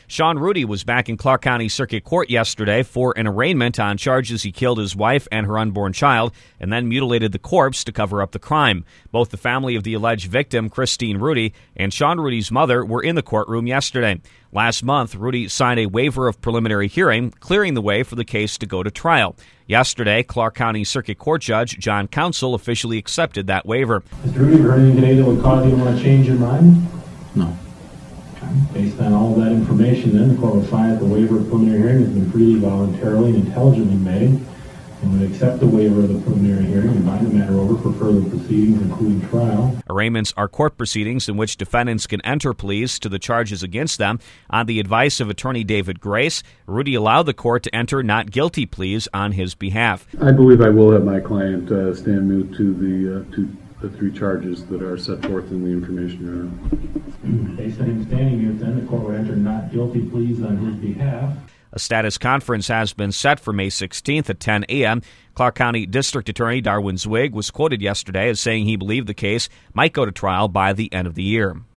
Sean Rudy was back in Clark County Circuit Court yesterday for an arraignment on charges he killed his wife and her unborn child and then mutilated the corpse to cover up the crime. Both the family of the alleged victim, Christine Rudy, and Sean Rudy's mother were in the courtroom yesterday. Last month, Rudy signed a waiver of preliminary hearing, clearing the way for the case to go to trial. Yesterday, Clark County Circuit Court Judge John Council officially accepted that waiver. Mr. Rudy, have you heard anything today that would cause you to want to change your mind? No. Based on all that information, then, the court will find that the waiver of preliminary hearing has been freely, voluntarily, and intelligently made, and would accept the waiver of the preliminary hearing and bind the matter over for further proceedings, including trial. Arraignments are court proceedings in which defendants can enter pleas to the charges against them. On the advice of attorney David Grace, Rudy allowed the court to enter not guilty pleas on his behalf. I believe I will have my client stand mute to the three charges that are set forth in the information, Your Honor. Based on him standing mute, then, the court will enter not guilty pleas on his behalf. A status conference has been set for May 16th at 10 a.m. Clark County District Attorney Darwin Zwig was quoted yesterday as saying he believed the case might go to trial by the end of the year.